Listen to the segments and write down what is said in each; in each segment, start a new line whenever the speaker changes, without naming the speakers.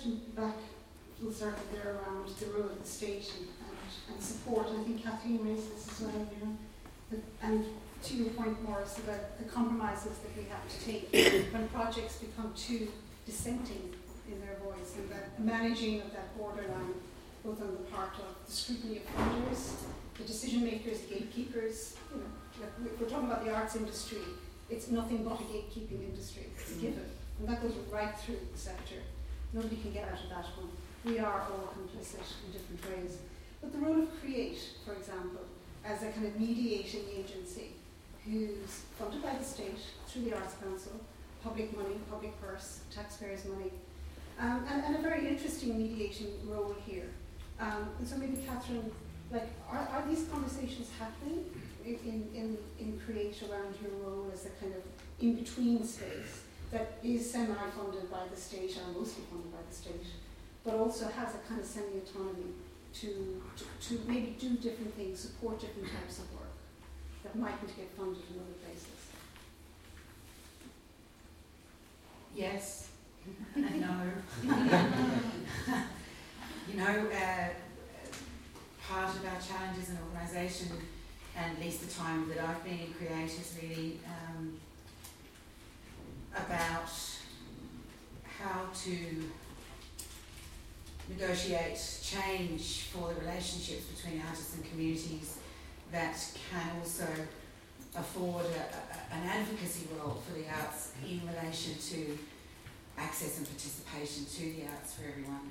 question back, full circle there, around the role of the state and support. I think Kathleen raised this as well, and to your point, Maurice, about the compromises that we have to take when projects become too dissenting in their voice, and that managing of that borderline, both on the part of the scrutiny of funders, the decision makers, the gatekeepers. Like we're talking about the arts industry, it's nothing but a gatekeeping industry. It's a given. And that goes right through the sector. Nobody can get out of that one. We are all complicit in different ways. But the role of Create, for example, as a kind of mediating agency who's funded by the state through the Arts Council, public money, public purse, taxpayers' money, and a very interesting mediating role here. And so maybe Catherine, like, are these conversations happening in Create around your role as a kind of in-between space that is semi-funded by the state, or mostly funded by the state, but also has a kind of semi-autonomy to maybe do different things, support different types of work that mightn't get funded in other places?
Yes. No. Part of our challenge as an organisation, and at least the time that I've been in Create, is really about how to negotiate change for the relationships between artists and communities that can also afford an advocacy role for the arts in relation to access and participation to the arts for everyone.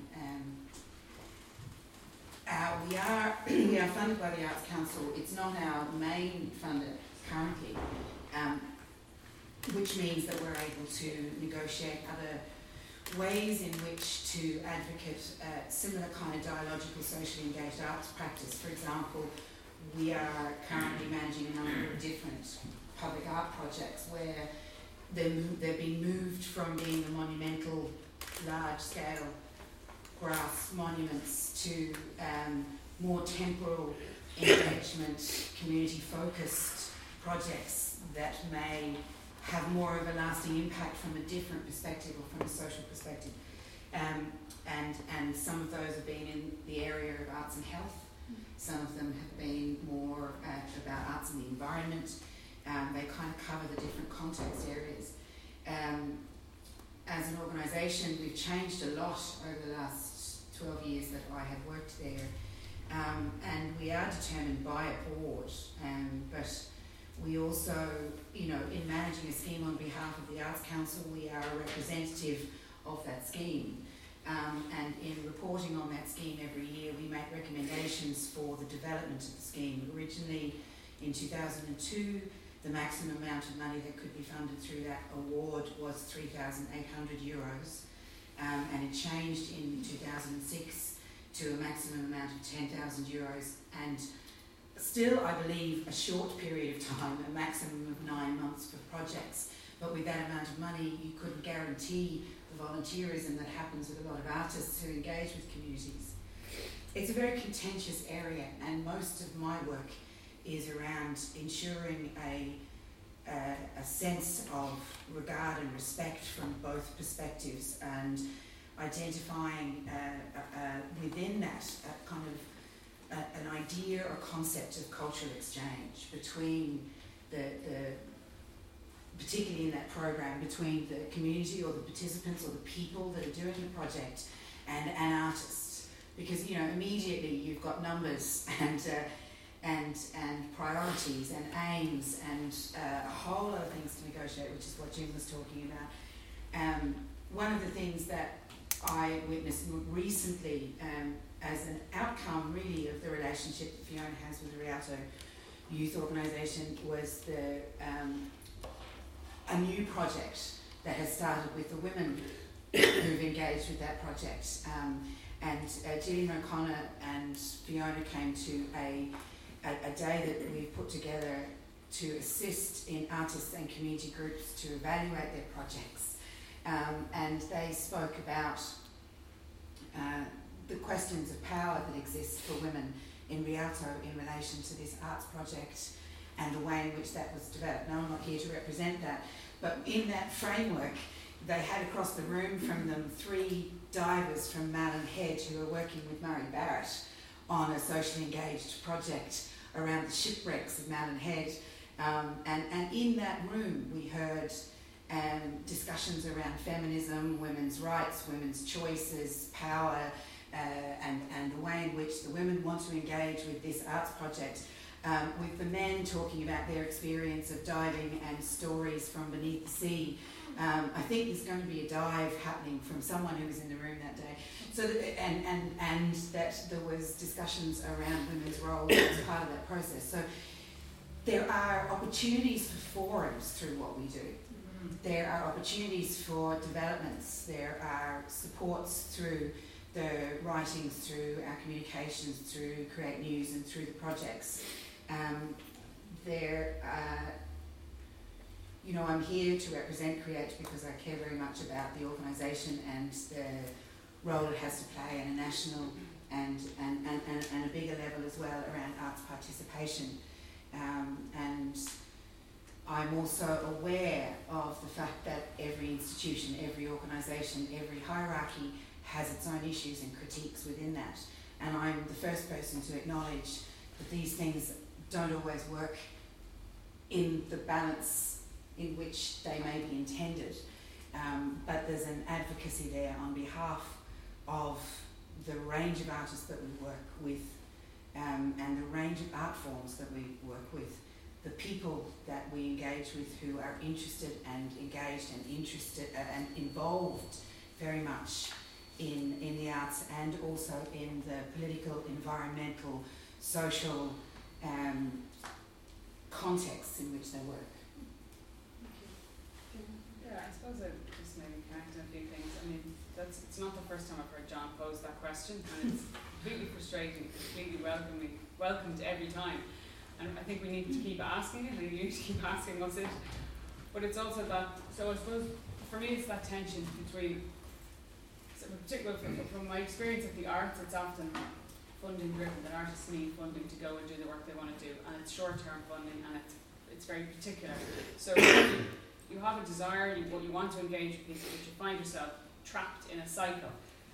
We are funded by the Arts Council. It's not our main funder currently, which means that we're able to negotiate other ways in which to advocate similar kind of dialogical, socially engaged arts practice. For example, we are currently managing a number of different public art projects where they're being moved from being the monumental, large-scale grass monuments to more temporal engagement, community-focused projects that may have more of a lasting impact from a different perspective or from a social perspective. And some of those have been in the area of arts and health. Some of them have been more about arts and the environment. They kind of cover the different context areas. As an organisation, we've changed a lot over the last 12 years that I have worked there. And we are determined by a board, but we also, in managing a scheme on behalf of the Arts Council, we are a representative of that scheme. And in reporting on that scheme every year, we make recommendations for the development of the scheme. Originally, in 2002, the maximum amount of money that could be funded through that award was €3,800, and it changed in 2006 to a maximum amount of €10,000, and still, I believe, a short period of time, a maximum of 9 months for projects. But with that amount of money, you couldn't guarantee the volunteerism that happens with a lot of artists who engage with communities. It's a very contentious area, and most of my work is around ensuring a sense of regard and respect from both perspectives, and identifying within that kind of an idea or concept of cultural exchange between particularly in that program, between the community or the participants or the people that are doing the project and an artist. Because, immediately you've got numbers and priorities and aims and a whole lot of things to negotiate, which is what Jim was talking about. One of the things that I witnessed recently as an outcome really of the relationship that Fiona has with the Rialto Youth Organisation was a new project that has started with the women who've engaged with that project. And Gillian O'Connor and Fiona came to a day that we've put together to assist in artists and community groups to evaluate their projects. And they spoke about the questions of power that exist for women in Rialto in relation to this arts project and the way in which that was developed. Now, I'm not here to represent that, but in that framework, they had across the room from them 3 divers from Malin Head who were working with Murray Barrett on a socially engaged project around the shipwrecks of Malin Head. And in that room we heard discussions around feminism, women's rights, women's choices, power, and the way in which the women want to engage with this arts project, with the men talking about their experience of diving and stories from beneath the sea. I think there's going to be a dive happening from someone who was in the room that day. So that, and that there was discussions around women's role as part of that process. So there are opportunities for forums through what we do. There are opportunities for developments. There are supports through the writings, through our communications, through Create News and through the projects. I'm here to represent Create because I care very much about the organisation and the role it has to play at a national and a bigger level as well around arts participation. And I'm also aware of the fact that every institution, every organisation, every hierarchy has its own issues and critiques within that. And I'm the first person to acknowledge that these things don't always work in the balance in which they may be intended. But there's an advocacy there on behalf of the range of artists that we work with, and the range of art forms that we work with, the people that we engage with who are interested and engaged and interested and involved very much in the arts, and also in the political, environmental, social contexts in which they work.
Yeah, I suppose I just maybe connect on a few things. I mean, it's not the first time I've heard John pose that question, and it's completely frustrating, completely welcomed every time. And I think we need to keep asking it, and you need to keep asking us it. But it's also that, so I suppose for me it's that tension between, so particularly from my experience of the arts, it's often funding driven, that artists need funding to go and do the work they want to do, and it's short-term funding, and it's very particular. So you have a desire, you want to engage with people, but you find yourself trapped in a cycle.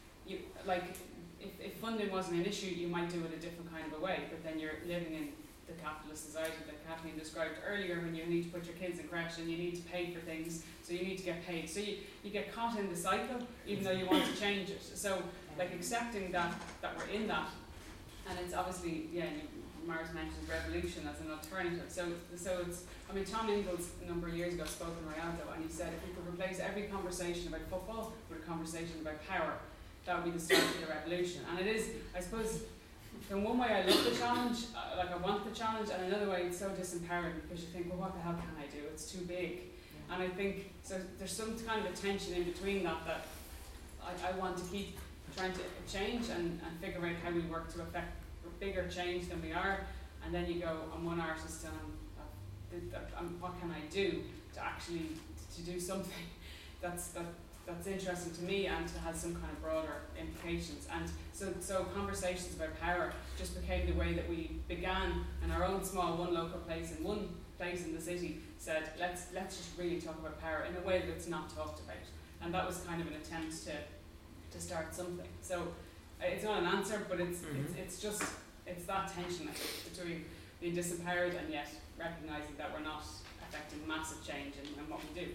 If funding wasn't an issue, you might do it a different kind of a way, but then you're living in the capitalist society that Kathleen described earlier, when you need to put your kids in creche and you need to pay for things, so you need to get paid. So you get caught in the cycle, even though you want to change it. So accepting that we're in that, and it's obviously, Mars mentioned revolution as an alternative. So it's, I mean, Tom Ingalls a number of years ago spoke in Rialto, and he said if we could replace every conversation about football with a conversation about power, that would be the start of the revolution. And it is, I suppose, in one way I love the challenge, I want the challenge, and another way it's so disempowering because you think, well, what the hell can I do? It's too big. Yeah. And I think, so there's some kind of a tension in between that I want to keep trying to change and figure out how we work to affect bigger change than we are, and then you go, I'm one artist and what can I do to actually to do something that's interesting to me and to have some kind of broader implications. And so conversations about power just became the way that we began in our own small one local place in one place in the city, said let's just really talk about power in a way that's not talked about, and that was kind of an attempt to start something. So it's not an answer, but it's just that tension between being disempowered and yet recognising that we're not affecting massive change in what we do.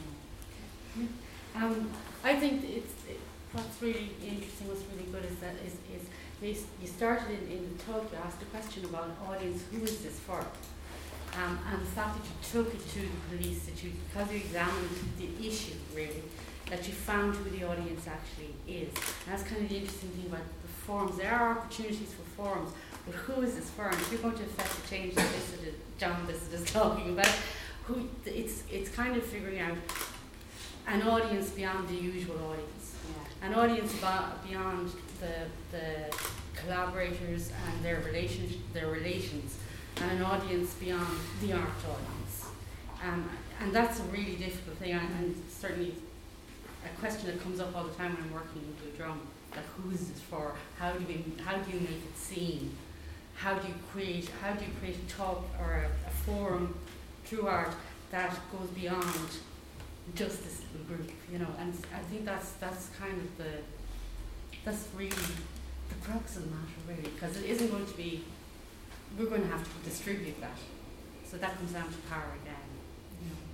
I think what's really interesting, what's really good is that you started in the talk, you asked a question about an audience, who is this for? And the fact that you took it to the police, because you examined the issue really, that you found who the audience actually is. And that's kind of the interesting thing about the forums. There are opportunities for forums, but who is this for? And if you're going to affect the change that John Bissett is talking about, it's kind of figuring out an audience beyond the usual audience. Yeah. An audience beyond the collaborators and their relations, and an audience beyond the art audience. And that's a really difficult thing, and certainly a question that comes up all the time when I'm working with the drum. Like, who is this for? How do you make it seen? How do you create a talk or a forum through art that goes beyond just this little group, you know. And I think that's kind of that's really the crux of the matter, really, because it isn't going to be. We're going to have to distribute that, so that comes down to power again. You know.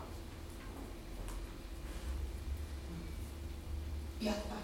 Yeah, back.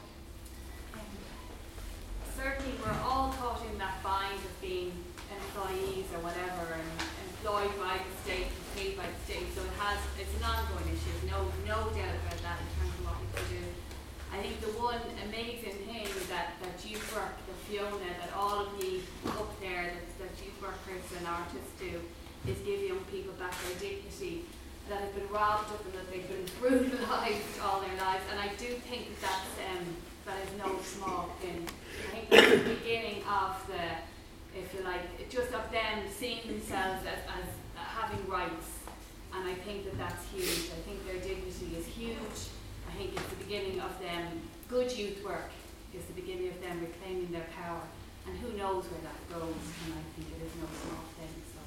Certainly we're all caught in that bind of being employees or whatever, and employed by the state, paid by the state, so it's an ongoing issue, no doubt about that in terms of what we can do. I think the one amazing thing that youth work, that Fiona, that all of you up there, that youth workers and artists do, is give young people back their dignity that has been robbed of them, that they've been brutalised all their lives, and I do think that is no small thing. I think that's the beginning of the, if you like, just of them seeing themselves as having rights, and I think that's huge. I think their dignity is huge. I think it's the beginning of them, good youth work is the beginning of them reclaiming their power, and who knows where that goes, and I think it is no small thing. So.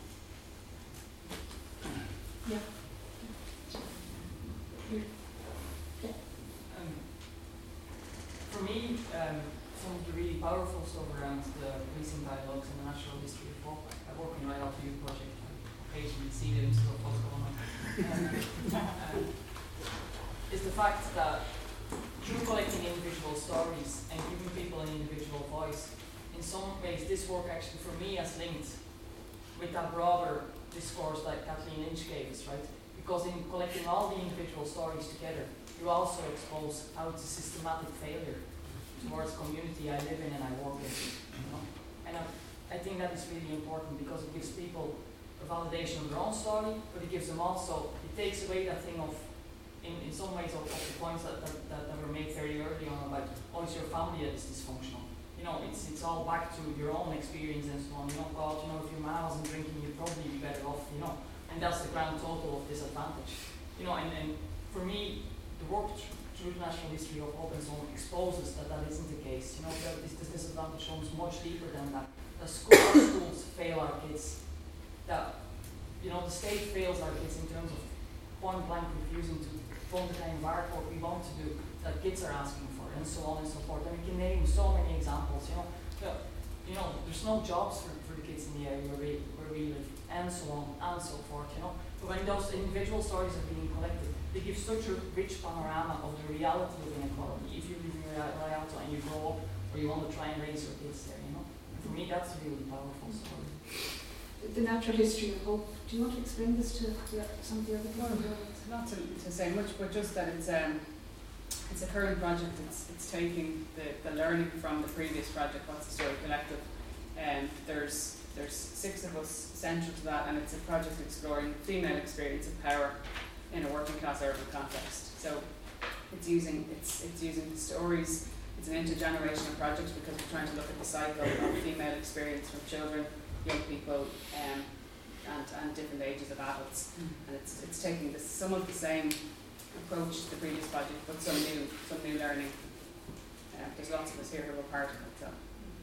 Yeah.
For me, some of the really powerful stuff around the policing dialogues and the natural history of folk, I work in Right Out to You project, I occasionally see them stuff what's going on, is the fact that through collecting individual stories and giving people an individual voice, in some ways this work actually for me has linked with that broader discourse that Kathleen Lynch gave us, right? Because in collecting all the individual stories together, you also expose how it's a systematic failure towards the community I live in and I work in. You know? And I think that is really important because it gives people a validation of their own story, but it gives them also, it takes away that thing of, in some ways, of the points that were made very early on about, oh, it's your family that is dysfunctional. You know, it's all back to your own experience and so on. You know, God, you know, if your man wasn't drinking, you'd probably be better off, you know. And that's the grand total of disadvantage. You know, and for me, the work through the natural history of Open Zone exposes that isn't the case. You know, this disadvantage runs much deeper than that. Our schools fail our kids. That, you know, the state fails our kids in terms of point blank refusing to fund the kind of art work we want to do that kids are asking for, and so on and so forth. And we can name so many examples. You know, there's no jobs for the kids in the area where we live, and so on and so forth. You know, but when those individual stories are being collected, they give such a rich panorama of the reality of inequality. If you live in Rialto and you grow up, or you want to try and raise your kids there, you know. And for me, that's a really powerful story.
The natural history of hope. Do you want to explain this to some of the other people?
Not to say much, but just that it's a current project. It's taking the learning from the previous project, What's the Story Collective, and there's 6 of us central to that, and it's a project exploring female experience of power in a working class urban context. So it's using the stories. It's an intergenerational project because we're trying to look at the cycle of female experience from children, young people, and different ages of adults. And it's taking some of the same approach to the previous project, but some new learning. There's lots of us here who are part of it. So.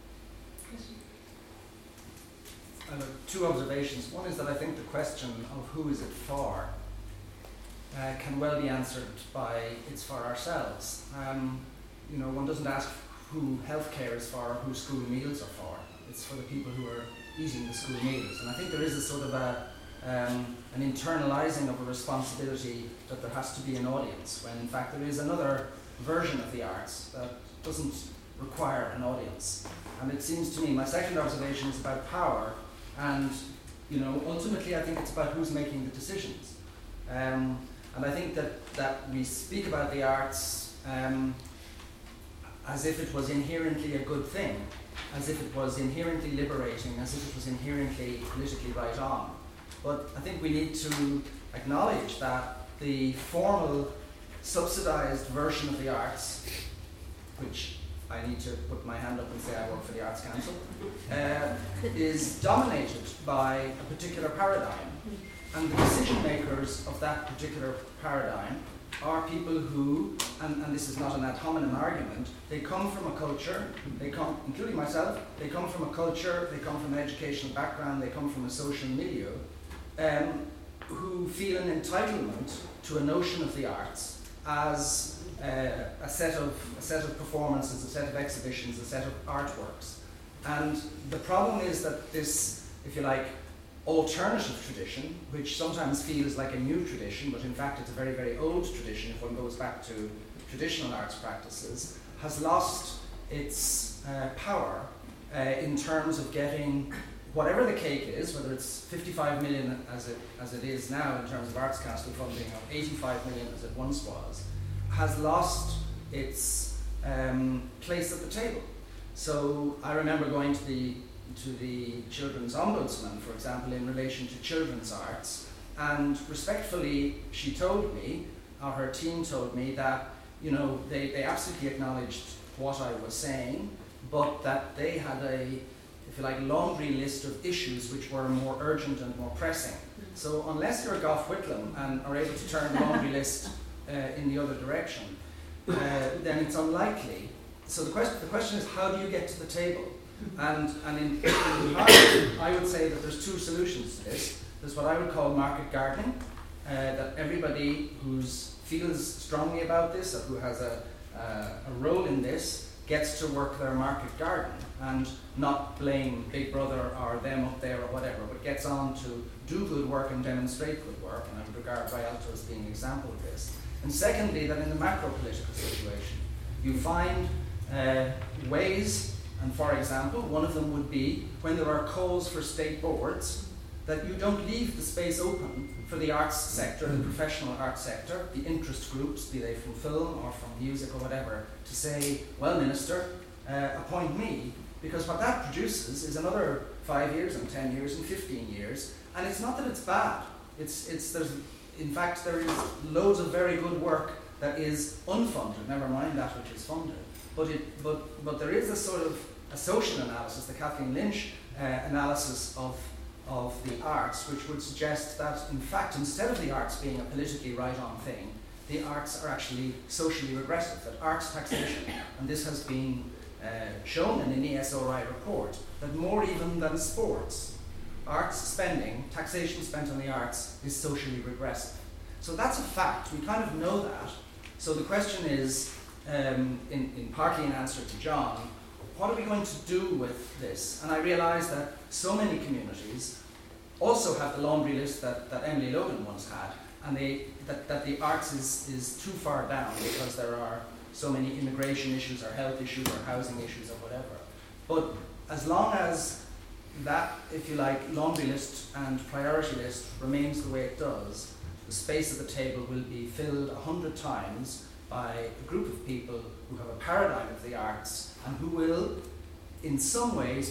I have 2 observations. One is that I think the question of who is it for can well be answered by it's for ourselves. You know, one doesn't ask who healthcare is for or who school meals are for. It's for the people who are eating the school meals. And I think there is a sort of an internalizing of a responsibility that there has to be an audience, when in fact there is another version of the arts that doesn't require an audience. And it seems to me, my second observation is about power, and you know, ultimately I think it's about who's making the decisions. And I think that we speak about the arts as if it was inherently a good thing, as if it was inherently liberating, as if it was inherently politically right on. But I think we need to acknowledge that the formal, subsidised version of the arts, which I need to put my hand up and say I work for the Arts Council, is dominated by a particular paradigm. And the decision makers of that particular paradigm are people who, and this is not an ad hominem argument, they come from a culture, including myself, they come from a culture, they come from an educational background, they come from a social milieu, who feel an entitlement to a notion of the arts as a set of performances, a set of exhibitions, a set of artworks. And the problem is that this, if you like, alternative tradition, which sometimes feels like a new tradition, but in fact it's a very, very old tradition if one goes back to traditional arts practices, has lost its power in terms of getting whatever the cake is, whether it's 55 million as it is now in terms of Arts Council funding, or 85 million as it once was, has lost its place at the table. So I remember going to the Children's Ombudsman, for example, in relation to children's arts, and respectfully she told me, or her team told me, that they absolutely acknowledged what I was saying, but that they had a, if you like, laundry list of issues which were more urgent and more pressing. So unless you're Gough Whitlam and are able to turn the laundry list in the other direction, then it's unlikely. So the question is, how do you get to the table? And in part, I would say that there's two solutions to this. There's what I would call market gardening, that everybody who feels strongly about this, or who has a role in this, gets to work their market garden and not blame Big Brother or them up there or whatever, but gets on to do good work and demonstrate good work, and I would regard Rialto as being an example of this. And secondly, that in the macro-political situation, you find ways, and for example, one of them would be when there are calls for state boards, that you don't leave the space open for the arts sector, the professional arts sector, the interest groups, be they from film or from music or whatever, to say, well, Minister, appoint me, because what that produces is another 5 years and 10 years and 15 years, and it's not that it's bad. In fact, there is loads of very good work that is unfunded, never mind that which is funded. But there is a sort of a social analysis, the Kathleen Lynch analysis of the arts, which would suggest that, in fact, instead of the arts being a politically right-on thing, the arts are actually socially regressive, that arts taxation, and this has been shown in an ESRI report, that more even than sports, arts spending, taxation spent on the arts, is socially regressive. So that's a fact, we kind of know that. So the question is, in partly in answer to John, what are we going to do with this? And I realise that so many communities also have the laundry list that Emily Logan once had, and that the arts is too far down because there are so many immigration issues or health issues or housing issues or whatever. But as long as that, if you like, laundry list and priority list remains the way it does, the space at the table will be filled 100 times by a group of people who have a paradigm of the arts and who will, in some ways,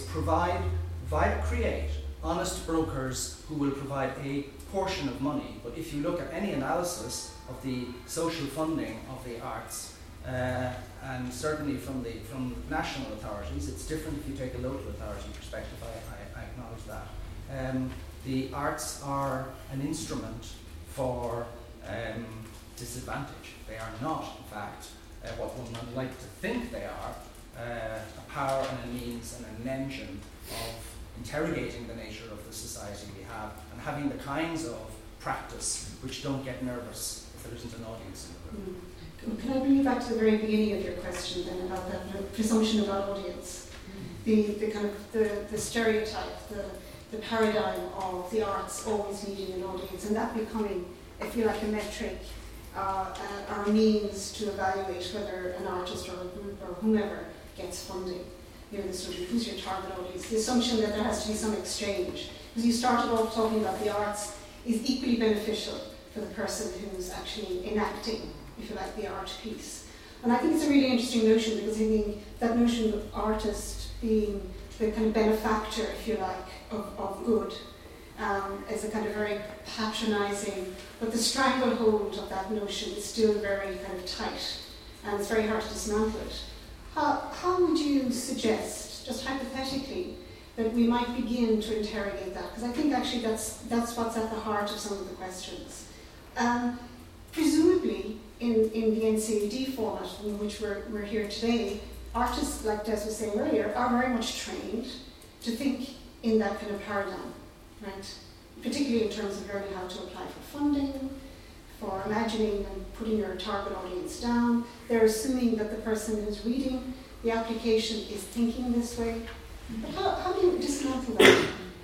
create honest brokers who will provide a portion of money. But if you look at any analysis of the social funding of the arts, and certainly from national authorities, it's different if you take a local authority perspective, I acknowledge that. The arts are an instrument for disadvantage. They are not, in fact, what one would like to think they are, a power and a means and an engine of interrogating the nature of the society we have and having the kinds of practice which don't get nervous if there isn't an audience in the room.
Can I bring you back to the very beginning of your question then about that presumption about audience? The kind of the stereotype, the paradigm of the arts always needing an audience, and that becoming, if you like, a metric or a means to evaluate whether an artist or a group or whomever gets funding. The sort of who's your target audience, the assumption that there has to be some exchange. Because you started off talking about the arts is equally beneficial for the person who's actually enacting, if you like, the art piece. And I think it's a really interesting notion, because I think that notion of artist being the kind of benefactor, if you like, of good is a kind of very patronising, but the stranglehold of that notion is still very kind of tight, and it's very hard to dismantle it. How would you suggest, just hypothetically, that we might begin to interrogate that? Because I think actually that's what's at the heart of some of the questions. Presumably, in the NCAD format in which we're here today, artists, like Des was saying earlier, are very much trained to think in that kind of paradigm, right? Particularly in terms of learning how to apply for funding, for imagining and putting your target audience down. They're assuming that the person who's reading the application is thinking this way. But how do you dismantle that?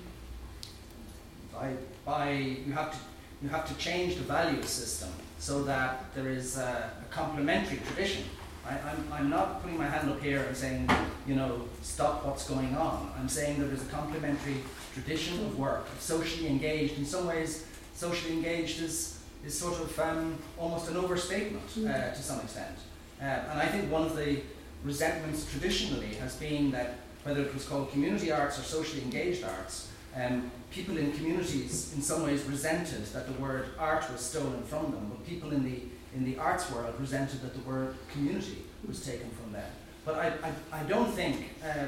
You have to change the value system so that there is a complementary tradition. I'm not putting my hand up here and saying, stop what's going on. I'm saying that there's a complementary tradition of work, of socially engaged. In some ways, socially engaged is sort of almost an overstatement to some extent. And I think one of the resentments traditionally has been that whether it was called community arts or socially engaged arts, people in communities in some ways resented that the word art was stolen from them, but people in the arts world resented that the word community was taken from them. But I don't think,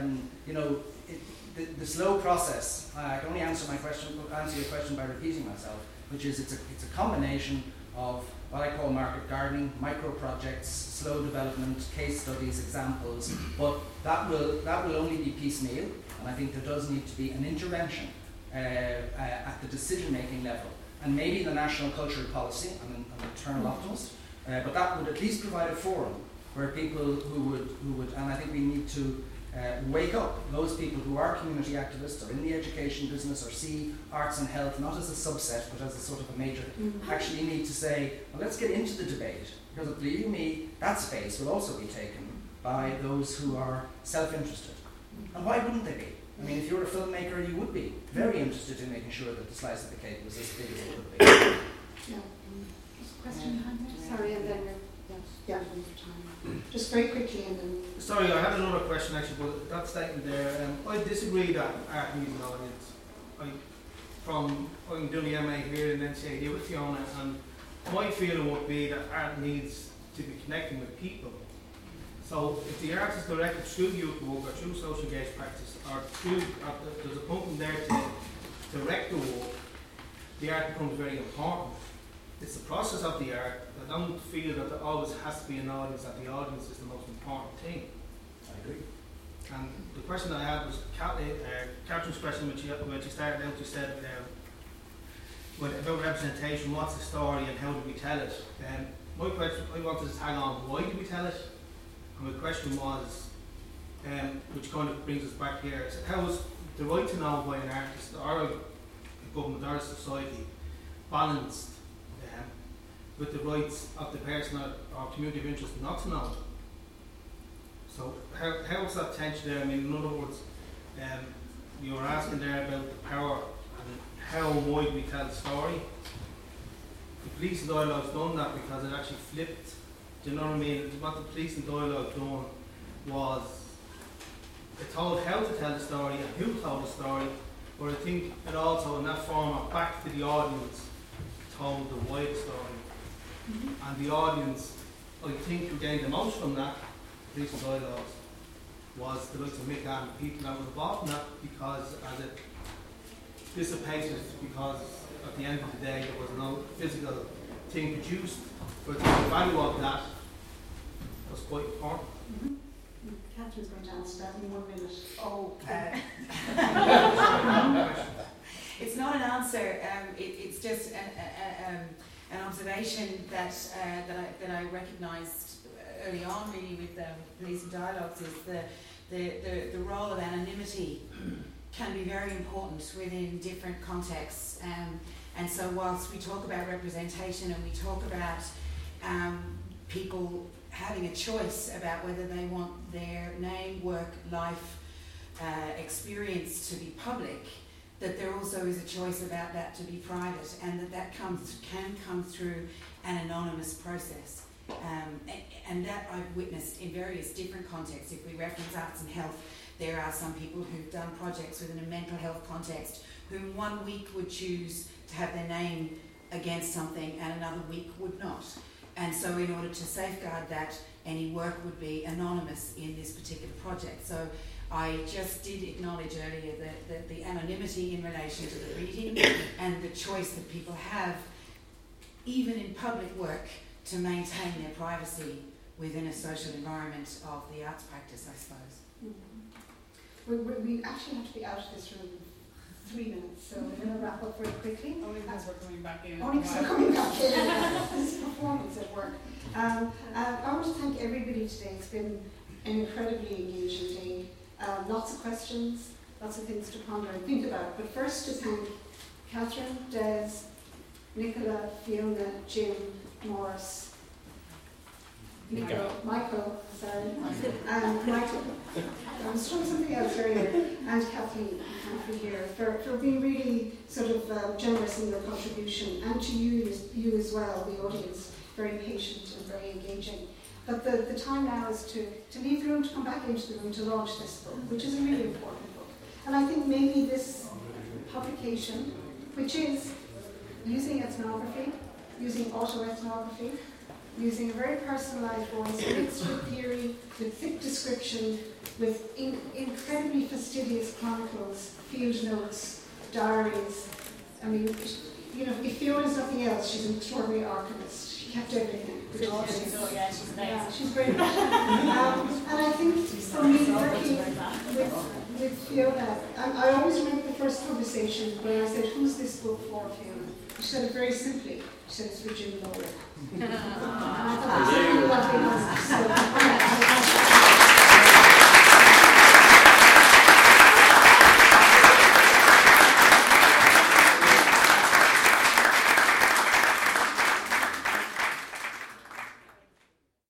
the slow process, I can only answer your question by repeating myself, which is it's a combination of what I call market gardening, micro projects, slow development, case studies, examples, but that will only be piecemeal, and I think there does need to be an intervention at the decision-making level. And maybe the national cultural policy, I'm an eternal optimist, but that would at least provide a forum where people who would, and I think we need to wake up those people who are community activists or in the education business or see arts and health not as a subset but as a sort of a major, actually need to say, well, let's get into the debate, because believe me, that space will also be taken by those who are self-interested. And why wouldn't they be? I mean, if you're a filmmaker, you would be very interested in making sure that the slice of the cake was as big as it would be.
Yeah. Question behind there? Sorry, and then yeah. Just very quickly and then.
Sorry, I had another question actually, but that statement there, I disagree that art needs an audience. I'm doing the MA here in NCAD with Fiona, and my feeling would be that art needs to be connecting with people. So if the art is directed through youth work or through social engaged practice, or there's a pumping there to direct the work, the art becomes very important. It's the process of the art. I don't feel that there always has to be an audience, that the audience is the most important thing.
I agree.
And the question I had was Catherine's question when she started out, she said about representation, what's the story and how do we tell it? My question, I wanted to tag on, why do we tell it? And my question was, which kind of brings us back here, is how is the right to know by an artist or a government or a society balanced with the rights of the person or community of interest not to know? So how is that tension there? I mean, in other words, you were asking there about the power and how wide we tell the story. The police and dialogue's done that because it actually flipped. Do you know what I mean? What the police and dialogue done was it told how to tell the story and who told the story, but I think it also in that format back to the audience told the wider story. And the audience, I think, who gained the most from that, police and dialogues, was the likes of Mick and people that were involved in that, because as it dissipated, because at the end of the day there was no physical thing produced, but the value of that was quite important.
Catherine's going to answer that in 1 minute.
It's not an answer. It's just an observation that I recognised early on, really, with police and dialogues, is the role of anonymity can be very important within different contexts. And so, whilst we talk about representation and we talk about people having a choice about whether they want their name, work, life, experience to be public, that there also is a choice about that to be private, and that can come through an anonymous process. And that I've witnessed in various different contexts. If we reference arts and health, there are some people who've done projects within a mental health context who 1 week would choose to have their name against something and another week would not. And so in order to safeguard that, any work would be anonymous in this particular project. So I just did acknowledge earlier that the anonymity in relation to the reading and the choice that people have, even in public work, to maintain their privacy within a social environment of the arts practice, I suppose.
We actually have to be out of this room 3 minutes, so we're going to wrap up very quickly.
Only because we're coming back in.
Only because we're coming back in. This is performance at work. I want to thank everybody today. It's been an incredibly engaging day. Lots of questions, lots of things to ponder and think about. But first to thank Catherine, Des, Nicola, Fiona, Jim, Morris, Michael, and Michael. I was trying something else earlier, and Kathleen here for being really sort of generous in your contribution, and to you as well, the audience, very patient and very engaging. But the time now is to leave the room, to come back into the room, to launch this book, which is a really important book. And I think maybe this publication, which is using ethnography, using autoethnography, using a very personalised voice, mixed with theory, with thick description, with incredibly fastidious chronicles, field notes, diaries. I mean, you know, if Fiona's nothing else, she's an extraordinary archivist. She kept everything.
She's amazing.
Yeah, she's great. And I think for me, working with Fiona, I always remember the first conversation where I said, "Who's this book for, Fiona?" She said it very simply. She said, "It's for Jim Lowe." And I thought it was really lovely. So